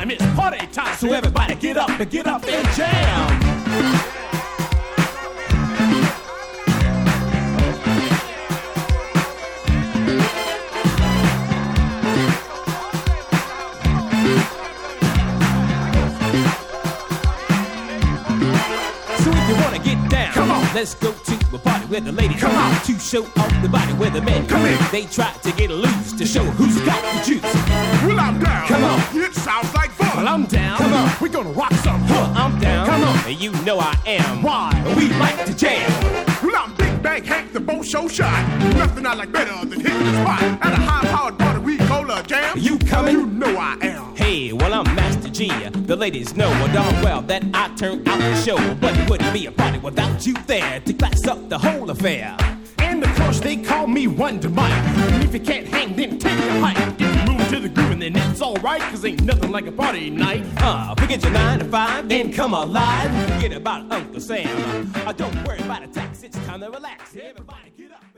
time, it's party time. So everybody get up and jam. Let's go to a party where the ladies come out to show off the body where the men come in. They try to get loose to show who's got the juice. Well, I'm down. Come on. It sounds like fun. Well, I'm down. Come on. We're gonna rock some. I'm down. Come on. And you know I am. Why? We like to jam. Well, I'm Big Bang Hank, the Bo Show shot. Nothing I like better than hitting the spot at a high-powered party we call a jam. You coming? You know I am. Hey, well, I'm Master G. The ladies know darn well that I turn out the show. But it wouldn't be a party without you there to class up the whole affair. And of course, they call me Wonder Mike. And if you can't hang, then take a hike. If you move to the groove, and then that's alright, cause ain't nothing like a party night. Forget your 9 to 5, then come alive. Forget about Uncle Sam. Don't worry about a tax, it's time to relax. Everybody get up.